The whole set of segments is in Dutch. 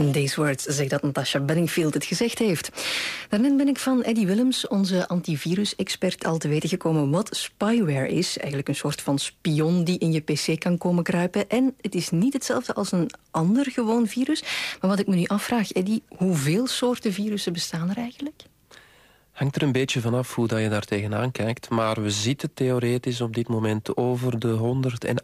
These words, zegt dat Natasha Bedingfield het gezegd heeft. Daarnet ben ik van Eddie Willems, onze antivirus-expert, al te weten gekomen wat spyware is. Eigenlijk een soort van spion die in je pc kan komen kruipen. En het is niet hetzelfde als een ander gewoon virus. Maar wat ik me nu afvraag, Eddie, hoeveel soorten virussen bestaan er eigenlijk? Hangt er een beetje vanaf hoe dat je daar tegenaan kijkt. Maar we zitten theoretisch op dit moment over de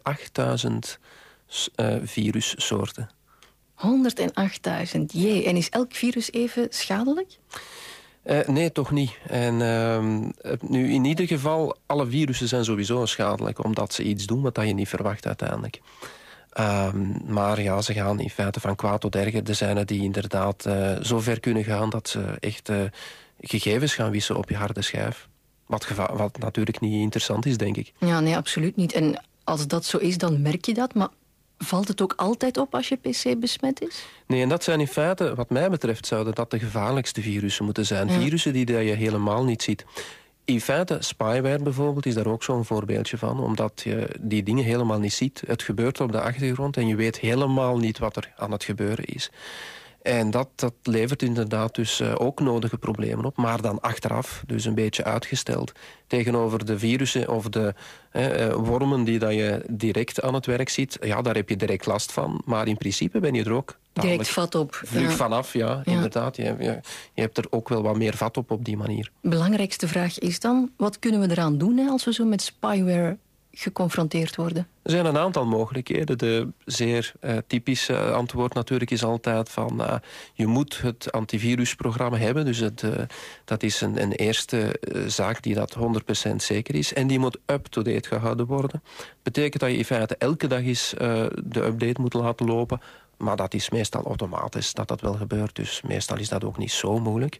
108.000 virussoorten. 108.000, jee. En is elk virus even schadelijk? Nee, toch niet. En nu in ieder geval, alle virussen zijn sowieso schadelijk, omdat ze iets doen wat je niet verwacht uiteindelijk. Maar ja, ze gaan in feite van kwaad tot erger. Er zijn er die inderdaad zo ver kunnen gaan dat ze echt gegevens gaan wissen op je harde schijf. Wat natuurlijk niet interessant is, denk ik. Ja, nee, absoluut niet. En als dat zo is, dan merk je dat. Maar valt het ook altijd op als je pc besmet is? Nee, en dat zijn in feite, wat mij betreft, zouden dat de gevaarlijkste virussen moeten zijn. Ja. Virussen die je helemaal niet ziet. In feite, spyware bijvoorbeeld is daar ook zo'n voorbeeldje van, omdat je die dingen helemaal niet ziet. Het gebeurt op de achtergrond en je weet helemaal niet wat er aan het gebeuren is. En dat levert inderdaad dus ook nodige problemen op, maar dan achteraf, dus een beetje uitgesteld. Tegenover de virussen of de wormen die dat je direct aan het werk ziet, ja, daar heb je direct last van. Maar in principe ben je er ook direct vat op. Vlug vanaf, ja, inderdaad. Je hebt er ook wel wat meer vat op die manier. De belangrijkste vraag is dan, wat kunnen we eraan doen als we zo met spyware geconfronteerd worden? Er zijn een aantal mogelijkheden. De zeer typische antwoord natuurlijk is altijd van je moet het antivirusprogramma hebben. Dus dat is een eerste zaak die dat 100% zeker is. En die moet up-to-date gehouden worden. Betekent dat je in feite elke dag eens de update moet laten lopen. Maar dat is meestal automatisch dat wel gebeurt. Dus meestal is dat ook niet zo moeilijk.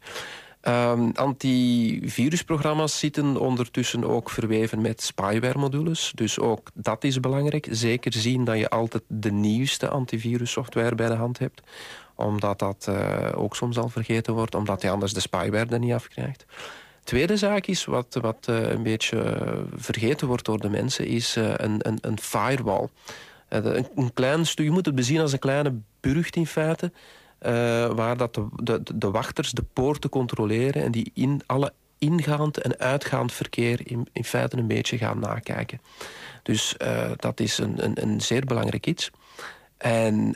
Antivirusprogramma's zitten ondertussen ook verweven met spyware-modules. Dus ook dat is belangrijk. Zeker zien dat je altijd de nieuwste antivirussoftware bij de hand hebt. Omdat dat ook soms al vergeten wordt. Omdat je anders de spyware er niet afkrijgt. Tweede zaak is, wat een beetje vergeten wordt door de mensen, is een firewall. Een klein stuk, je moet het bezien als een kleine burcht in feite, waar dat de wachters de poorten controleren en die in alle ingaand en uitgaand verkeer in feite een beetje gaan nakijken. Dus dat is een zeer belangrijk iets. En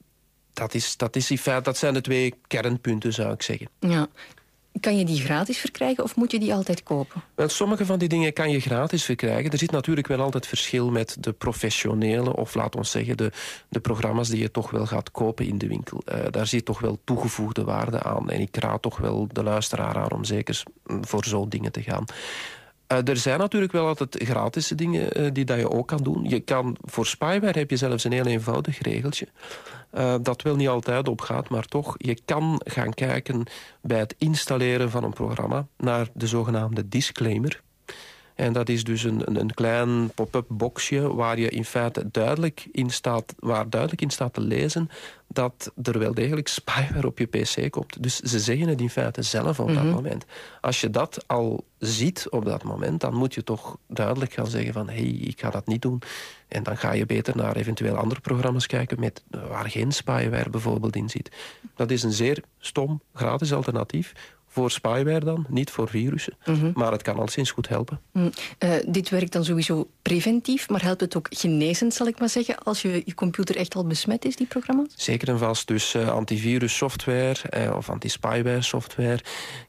dat is in feite, dat zijn de twee kernpunten, zou ik zeggen. Ja. Kan je die gratis verkrijgen of moet je die altijd kopen? Wel, sommige van die dingen kan je gratis verkrijgen. Er zit natuurlijk wel altijd verschil met de professionele, of laat ons zeggen, de programma's die je toch wel gaat kopen in de winkel. Daar zit toch wel toegevoegde waarde aan. En ik raad toch wel de luisteraar aan om zeker voor zo'n dingen te gaan. Er zijn natuurlijk wel altijd gratis dingen die dat je ook kan doen. Je kan, voor spyware heb je zelfs een heel eenvoudig regeltje. Dat wel niet altijd opgaat, maar toch, je kan gaan kijken bij het installeren van een programma naar de zogenaamde disclaimer. En dat is dus een klein pop-up boxje waar je in feite duidelijk in staat te lezen dat er wel degelijk spyware op je pc komt. Dus ze zeggen het in feite zelf op dat moment. Als je dat al ziet op dat moment, dan moet je toch duidelijk gaan zeggen van hey, ik ga dat niet doen. En dan ga je beter naar eventueel andere programma's kijken waar geen spyware bijvoorbeeld in zit. Dat is een zeer stom, gratis alternatief. Voor spyware dan, niet voor virussen. Maar het kan alleszins goed helpen. Dit werkt dan sowieso preventief, maar helpt het ook genezend, zal ik maar zeggen, als je computer echt al besmet is, die programma's? Zeker en vast. Dus antivirussoftware of anti-spyware software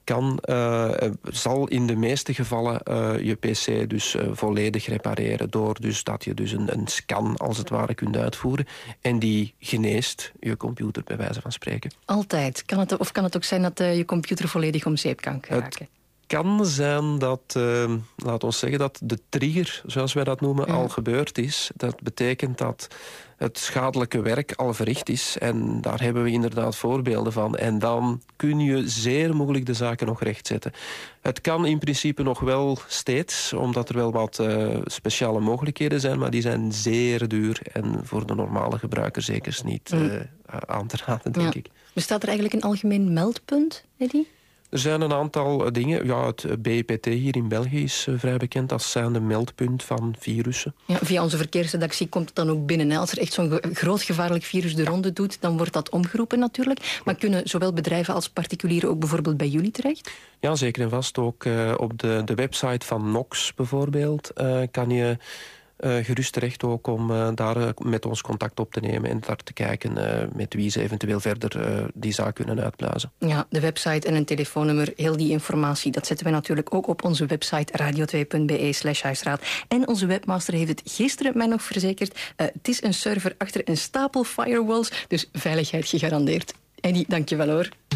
zal in de meeste gevallen je pc dus volledig repareren door dus dat je dus een scan als het ware kunt uitvoeren en die geneest je computer bij wijze van spreken. Altijd? Kan het ook zijn dat je computer volledig om zeep kan geraken? Het kan zijn dat, laat ons zeggen, dat de trigger, zoals wij dat noemen, al gebeurd is. Dat betekent dat het schadelijke werk al verricht is. En daar hebben we inderdaad voorbeelden van. En dan kun je zeer moeilijk de zaken nog rechtzetten. Het kan in principe nog wel steeds, omdat er wel wat speciale mogelijkheden zijn, maar die zijn zeer duur en voor de normale gebruiker zeker niet aan te raden, denk ik. Bestaat er eigenlijk een algemeen meldpunt, Eddie? Er zijn een aantal dingen. Ja, het BIPT hier in België is vrij bekend als zijnde meldpunt van virussen. Ja, via onze verkeersredactie komt het dan ook binnen. Als er echt zo'n groot gevaarlijk virus de ronde doet, dan wordt dat omgeroepen natuurlijk. Maar kunnen zowel bedrijven als particulieren ook bijvoorbeeld bij jullie terecht? Ja, zeker en vast. Ook op de website van NOx bijvoorbeeld kan je gerust terecht ook om daar met ons contact op te nemen en daar te kijken met wie ze eventueel verder die zaak kunnen uitblazen. Ja, de website en een telefoonnummer, heel die informatie, dat zetten wij natuurlijk ook op onze website radio2.be/huisraad. En onze webmaster heeft het gisteren mij nog verzekerd. Het is een server achter een stapel firewalls, dus veiligheid gegarandeerd. Eddie, dank je wel hoor.